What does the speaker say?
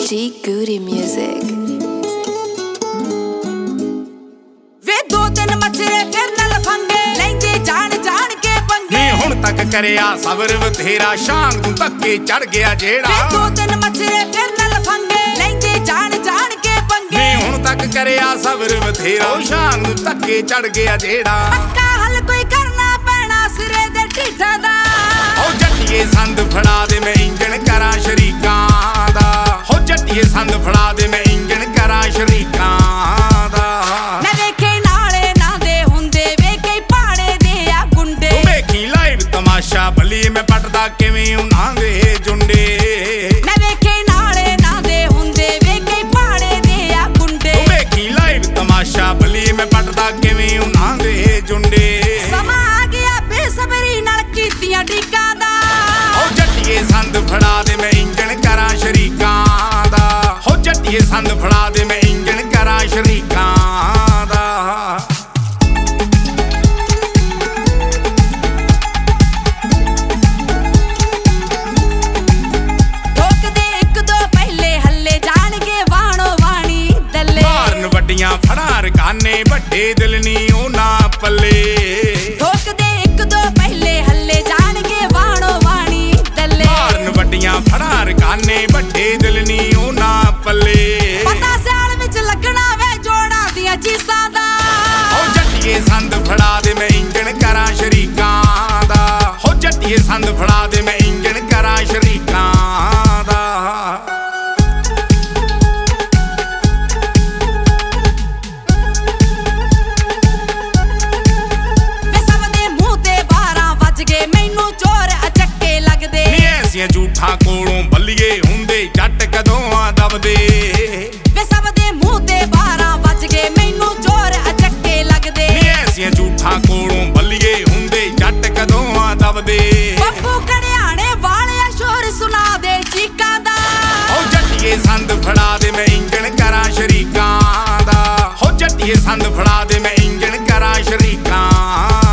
G Goody Music. वे दो दिन मचरे फिर न लफंगे लेंदे जान जान के पंगे नी हुण तक करिया सबर बथेरा शांग तू धक्के चढ़ गया जेड़ा वे दो दिन मचरे फिर न लफंगे लेंदे जान जान के पंगे नी हुण तक करिया सबर बथेरा शांग तू धक्के चढ़ गया जेड़ा पक्का हल कोई करना पैना सिरे दे ढीठा दा ओ जट्टिए संद फड़ा दे मैं इंजन करा शरीकां दा हो जट्टिए संद फड़ा दे मैं इंजन करा शरीकां दा मैं देखे नाले ना दे हुंदे वे कई पाड़े दे आ गुंडे तू वेखी लाइव तमाशा भली मैं पटदा किवें उन्हां दे जुंडे मैं देखे नाले ना दे हुंदे वे कई पाड़े दे आ गुंडे तू वेखी लाइव तमाशा भली मैं पटदा किवें उन्हां दे जुंडे समा आ गया बेसबरी नाल कीतियां ढीकां दा हो जट्टिए संद फड़ा दे मैं इंजन करा शरीकां दा हो जट्टिए संद फड़ा दे मैं इंजन करा शरीकां दा ठोक दे एक दो पहले हल्ले जाणगे वाणो वाणी दल्ले मारन वड्डियां फड़ा रकाने वड्डे दिल नी ओना पल्ले ठोक दे एक दो पहले हल्ले जाणगे वाणो वाणी दल्ले मारन वड्डियां फड़ा रकाने वड्डे दिल नी ओना पल्ले पता सियाल विच लगना वे जोड़ा दियां चीसां दा हो जट्टिए संद फड़ा दे मैं इंजन करा शरीकां दा हो जट्टिए संद फड़ा दे मैं इंजन करा शरीकां दा वे सब दे मूंह ते 12 वज गए मैनू चोर अचक्के लगदे नी ऐसियां झूठां कोलों भल्लिए हुंदे जट कदों आ दबदे वे सब दे मूंह ते 12 वज गए मैनू चोर अचक्के लगदे नी ऐसियां झूठां कोलों भल्लिए हुंदे जट कदों आ दबदे ਬੱਬੂ ਕੜਿਆਣੇ ਵਾਲਿਆ ਸ਼ੋਰ ਸੁਣਾ ਦੇ ਚੀਕਾਂ ਦਾ ਹੋ ਜੱਟੀਏ ਸੰਦ ਫੜਾ ਦੇ ਮੈਂ ਇੰਜਣ ਕਰਾਂ ਸ਼ਰੀਕਾਂ ਦਾ ਹੋ ਜੱਟੀਏ ਸੰਦ ਫੜਾ ਦੇ ਮੈਂ ਇੰਜਣ ਕਰਾਂ ਸ਼ਰੀਕਾਂ